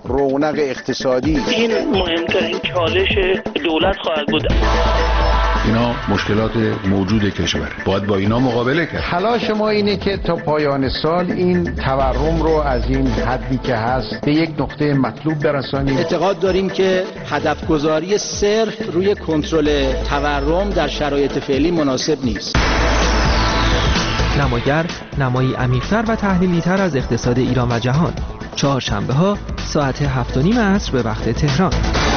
رونق اقتصادی. این مهمترین چالش دولت خواهد بود. اینا مشکلات موجود کشور، باید با اینا مقابله کرد. تلاش ما اینه که تا پایان سال این تورم رو از این حدی که هست به یک نقطه مطلوب برسانیم. اعتقاد داریم که هدف گذاری صرف روی کنترل تورم در شرایط فعلی مناسب نیست. نماگر، نمایی عمیق‌تر و تحلیلی‌تر از اقتصاد ایران و جهان. چهارشنبه‌ها ساعت 7:30 عصر به وقت تهران.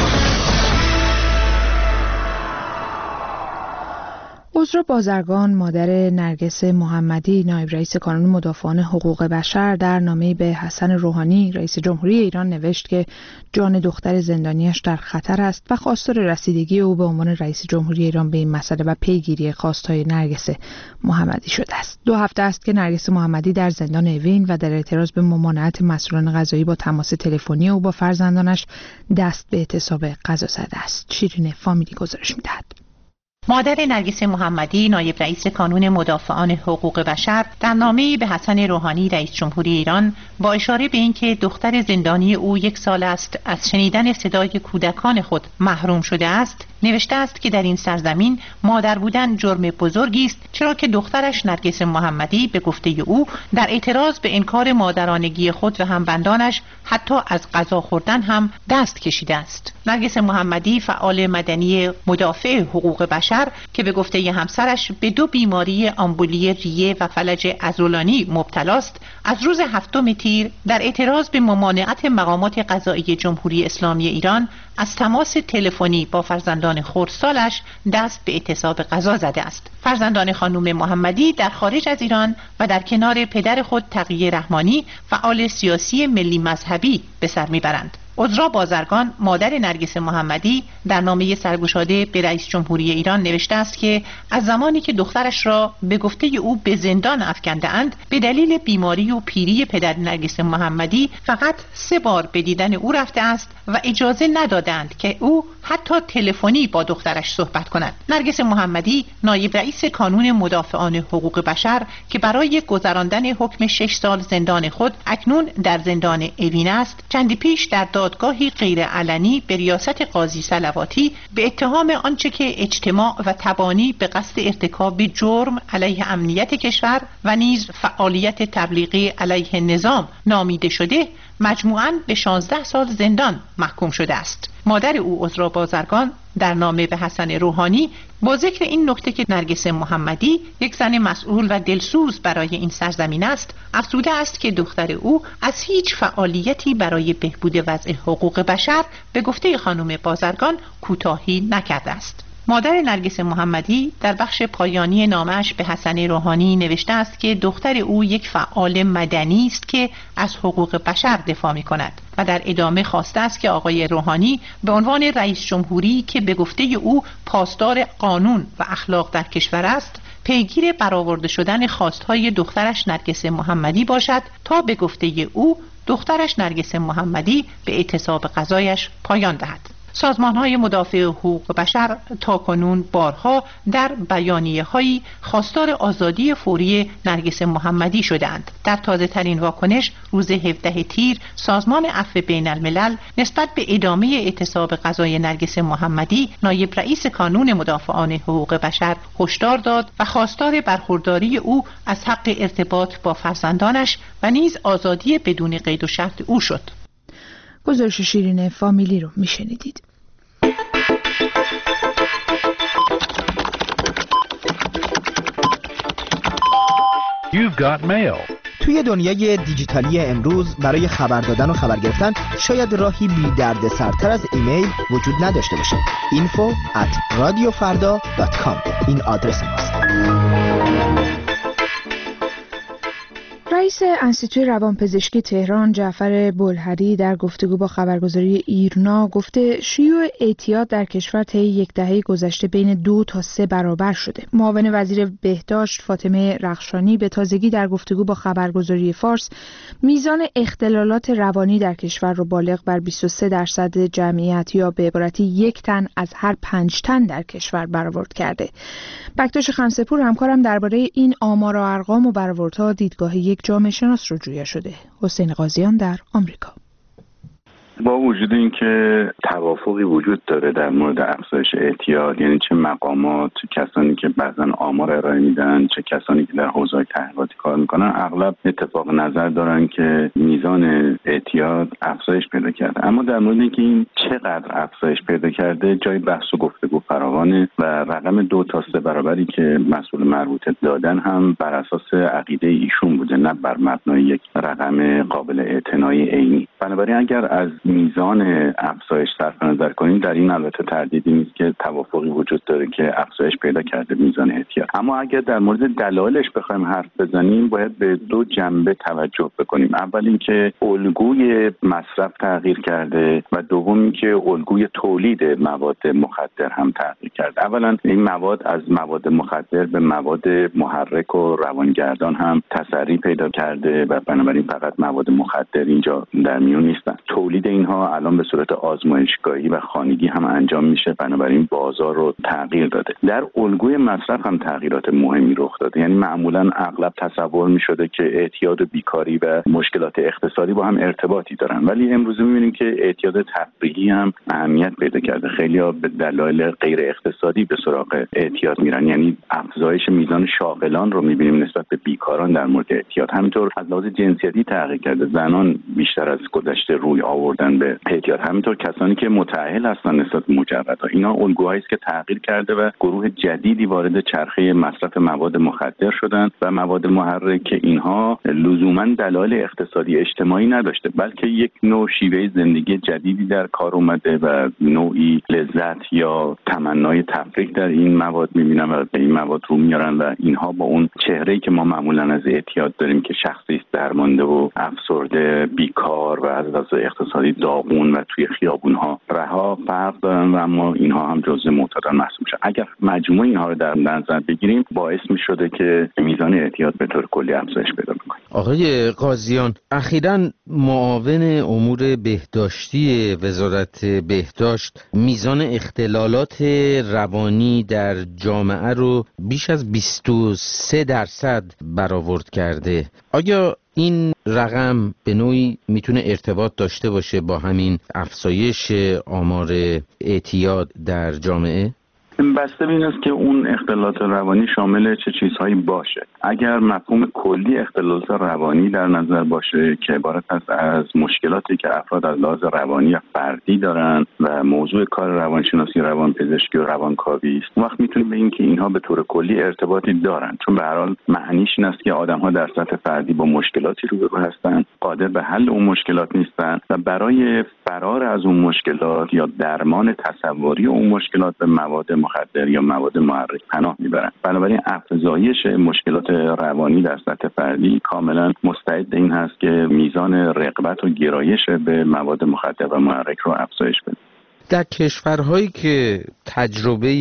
عذرا بازرگان، مادر نرگس محمدی، نایب رئیس کانون مدافعان حقوق بشر، در نامه‌ای به حسن روحانی رئیس جمهوری ایران نوشت که جان دختر زندانیش در خطر است و خواستار رسیدگی او به عنوان رئیس جمهوری ایران به این مسئله و پیگیری خواستهای نرگس محمدی شده است. 2 هفته است که نرگس محمدی در زندان اوین و در اعتراض به ممانعت مسئولان قضایی با تماس تلفنی او با فرزندانش دست به اعتصاب غذا زده است. شیرین فامیلی گزارش می‌دهد. مادر نرگس محمدی، نایب رئیس کانون مدافعان حقوق بشر، در نامه‌ای به حسن روحانی رئیس جمهوری ایران با اشاره به اینکه دختر زندانی او 1 سال است از شنیدن صدای کودکان خود محروم شده است، نوشته است که در این سرزمین مادر بودن جرم بزرگی است، چرا که دخترش نرگس محمدی به گفته او در اعتراض به انکار مادرانگی خود و همبندانش حتی از غذا خوردن هم دست کشیده است. نرگس محمدی فعال مدنی مدافع حقوق بشر که به گفته همسرش به 2 بیماری آمبولی ریه و فلج عضلانی مبتلاست، از روز 7 تیر در اعتراض به ممانعت مقامات قضایی جمهوری اسلامی ایران از تماس تلفنی با فرزندان خردسالش دست به اعتصاب غذا زده است. فرزندان خانم محمدی در خارج از ایران و در کنار پدر خود تقی رحمانی فعال سیاسی ملی مذهبی به سر میبرند. عذرا بازرگان، مادر نرگس محمدی، در نامه سرگشاده به رئیس جمهوری ایران نوشته است که از زمانی که دخترش را به گفته او به زندان افکنده اند، به دلیل بیماری و پیری پدر نرگس محمدی فقط 3 بار به دیدن او رفته است و اجازه ندادند که او حتی تلفنی با دخترش صحبت کند. نرگس محمدی، نایب رئیس کانون مدافعان حقوق بشر که برای گذراندن حکم 6 سال زندان خود اکنون در زندان اوین است، چندی پیش در دادگاهی غیر علنی به ریاست قاضی صلواتی به اتهام آنچه که اجتماع و تبانی به قصد ارتکاب جرم علیه امنیت کشور و نیز فعالیت تبلیغی علیه نظام نامیده شده، مجموعاً به 16 سال زندان محکوم شده است. مادر او عذرا بازرگان در نامه به حسن روحانی با ذکر این نکته که نرگس محمدی یک زن مسئول و دلسوز برای این سرزمین است، افزوده است که دختر او از هیچ فعالیتی برای بهبود وضع حقوق بشر به گفته خانم بازرگان کوتاهی نکرده است. مادر نرگس محمدی در بخش پایانی نامه‌اش به حسن روحانی نوشته است که دختر او یک فعال مدنی است که از حقوق بشر دفاع می‌کند و در ادامه خواسته است که آقای روحانی به عنوان رئیس جمهوری که به گفته او پاسدار قانون و اخلاق در کشور است، پیگیر برآورده شدن خواستهای دخترش نرگس محمدی باشد تا به گفته او دخترش نرگس محمدی به اعتصاب غذایش پایان دهد. سازمان‌های مدافع حقوق بشر تاکنون بارها در بیانیه‌هایی خواستار آزادی فوری نرگس محمدی شدند. در تازه‌ترین واکنش روز 17 تیر سازمان عفو بین الملل نسبت به ادامه اعتصاب غذای نرگس محمدی نایب رئیس کانون مدافعان حقوق بشر هشدار داد و خواستار برخورداری او از حق ارتباط با فرزندانش و نیز آزادی بدون قید و شرط او شد. گزارش شیرین فامیلی رو میشنیدید. You've got mail. توی دنیای دیجیتالی امروز برای خبر دادن و خبر گرفتن شاید راهی بی درد سرتر از ایمیل وجود نداشته باشه. info@radiofarda.com این آدرس ماست. رئیس انستیتوی روانپزشکی تهران جعفر بلهری در گفتگو با خبرگزاری ایرنا گفته شیوع اعتیاد در کشور طی 1 دهه گذشته بین 2 تا 3 برابر شده. معاون وزیر بهداشت فاطمه رخشانی به تازگی در گفتگو با خبرگزاری فارس میزان اختلالات روانی در کشور را بالغ بر 23% جمعیت یا به عبارتی 1 تن از هر 5 تن در کشور برآورد کرده. بکتاش خمسه‌پور همکارم درباره این آمار و ارقام و برآوردها دیدگاه یک جامعه شناس رو جویا شده. حسین قاضیان در آمریکا. با وجود اینکه توافقی وجود داره در مورد افزایش اعتیاد، یعنی چه مقامات، چه کسانی که بعضا آمار ارائه میدن، چه کسانی که در حوزه تحقیقاتی کار میکنن، اغلب اتفاق نظر دارن که میزان اعتیاد افزایش پیدا کرده. اما در مورد اینکه این چقدر افزایش پیدا کرده جای بحث و گفتگو فراوانه و رقم 2 تا 3 برابری که مسئول مربوطه دادن هم بر اساس عقیده ایشون بوده، نه بر مبنای یک رقم قابل اعتنایی عینی. بنابراین اگر از میزان افزایش صرف نظر کنیم، در این البته تردیدی نیست که توافقی وجود داره که افزایش پیدا کرده میزان اعتیاد. اما اگر در مورد دلایلش بخوایم حرف بزنیم، باید به 2 جنبه توجه بکنیم. اول اینکه الگوی مصرف تغییر کرده و دوم اینکه الگوی تولید مواد مخدر هم تغییر کرده. اولا این مواد از مواد مخدر به مواد محرک و روانگردان هم تسری پیدا کرده و بنابراین فقط مواد مخدر اینجا در میون نیستن. تولید اینها الان به صورت آزمایشگاهی و خانگی هم انجام میشه، بنابراین بازار رو تغییر داده. در الگوی مصرف هم تغییرات مهمی رخ داده. یعنی معمولا اغلب تصور میشده که اعتیاد و بیکاری و مشکلات اقتصادی با هم ارتباطی دارن، ولی امروز میبینیم که اعتیاد تفریحی هم اهمیت پیدا کرده. خیلی‌ها به دلایل غیر اقتصادی به سراغ اعتیاد میرن، یعنی افزایش میزان شاغلان رو میبینیم نسبت به بیکاران در مورد اعتیاد. همینطور از لحاظ جنسیتی تغییر کرده، زنان بیشتر از گذشته روی آوردن به اعتیاد، همینطور کسانی که متأهل هستن نسبت به مجردها. اینا الگوهایی است که تغییر کرده و گروه جدیدی وارد چرخه مصرف مواد مخدر شدن و مواد محرک که اینها لزوما دلایل اقتصادی اجتماعی نداشته، بلکه یک نوع شیوه زندگی جدیدی در کار اومده و نوعی لذت یا تمنای تفریح در این مواد میبینن و به این مواد رو میارن و اینها با اون چهره‌ای که ما معمولا از اعتیاد داریم که شخصی است درمانده و افسرده، بیکار و از لحاظ اقتصادی داغون و توی خیابون‌ها رها فرق دارن و اما اینها هم جزء معتادان محسوب میشن. اگر مجموع اینها رو در نظر بگیریم باعث میشده که میزان اعتیاد به طور کلی افزایش پیدا کنه. آقای قاضیان، اخیراً معاون امور بهداشتی وزارت بهداشت میزان اختلالات روانی در جامعه رو بیش از 23% برآورد کرده. آیا این رقم به نوعی میتونه ارتباط داشته باشه با همین افزایش آمار اعتیاد در جامعه؟ بسته به این است که اون اختلالات روانی شامل چه چیزهایی باشه. اگر مفهوم کلی اختلالات روانی در نظر باشه که عبارت است از مشکلاتی که افراد از لحاظ روانی و فردی دارن و موضوع کار روانشناسی، روانپزشکی و روانکاوی است، وقت میتونیم بگیم که اینها به طور کلی ارتباطی دارن، چون به هر حال معنیش این است که آدم‌ها در سطح فردی با مشکلاتی روبرو هستن، قادر به حل اون مشکلات نیستن و برای فرار از اون مشکلات یا درمان تصوری اون مشکلات به مواد مخدر یا مواد محرک پناه میبرن. بنابراین افزایش مشکلات روانی در سطح فردی کاملا مستعد این هست که میزان رغبت و گرایش به مواد مخدر و محرک رو افزایش بده. در کشورهایی که تجربه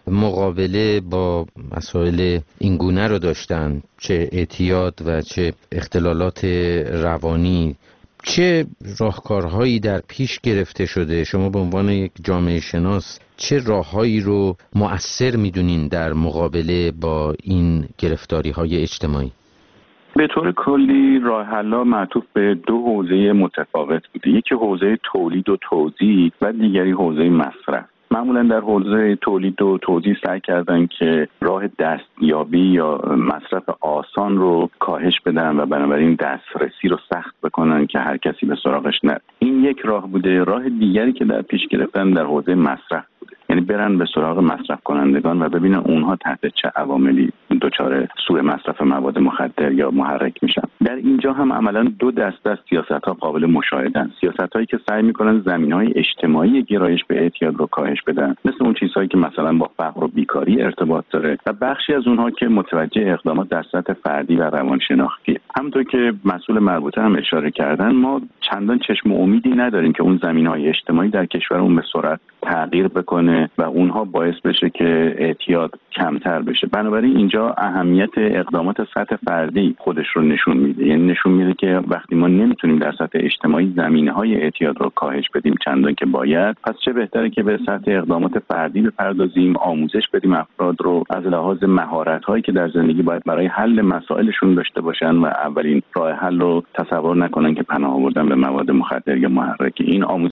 مقابله با مسائل اینگونه رو داشتن، چه اعتیاد و چه اختلالات روانی، چه راهکارهایی در پیش گرفته شده؟ شما به عنوان یک جامعه شناس چه راههایی رو مؤثر میدونین در مقابله با این گرفتاری‌های اجتماعی؟ به طور کلی راه حل‌ها معطوف به 2 حوزه متفاوت بوده. یکی حوزه تولید و توزیع و دیگری حوزه مصرف. معمولا در حوزه تولید و توزیع سعی کردن که راه دستیابی یا مصرف آسان رو کاهش بدن و بنابراین دسترسی رو سخت بکنن که هر کسی به سراغش نره. این یک راه بوده. راه دیگری که در پیش گرفتن در حوزه مصرف بوده، یعنی برن به سراغ مصرف کنندگان و ببینن اونها تحت چه عواملی دچار سوء مصرف مواد مخدر یا محرک میشن. در اینجا هم عملاً 2 دسته از سیاست‌ها قابل مشاهده‌اند. سیاست‌هایی که سعی می‌کنن زمینه‌های اجتماعی گرایش به اعتیاد رو کاهش بدن، مثل اون چیزهایی که مثلا با فقر و بیکاری ارتباط داره، و بخشی از اونها که متوجه اقدامات در سطح فردی و روانشناختی. همونطور که مسئول مربوطه هم اشاره کردن، ما چندان چشم امیدی نداریم که اون زمینه‌های اجتماعی در کشورمون به سرعت تغییر بکنه و اونها باعث بشه که اعتیاد کمتر بشه. بنابراین اینجا اهمیت اقدامات سطح فردی خودش رو نشون میده. یعنی نشون میده که وقتی ما نمیتونیم در سطح اجتماعی زمینه‌های اعتیاد رو کاهش بدیم چندان که باید، پس چه بهتره که به سطح اقدامات فردی بپردازیم، آموزش بدیم افراد رو از لحاظ مهارت‌هایی که در زندگی باید برای حل مسائلشون داشته باشن و اولین راه حل رو تصور نکنن که پناه آوردن به مواد مخدر یا محرک. این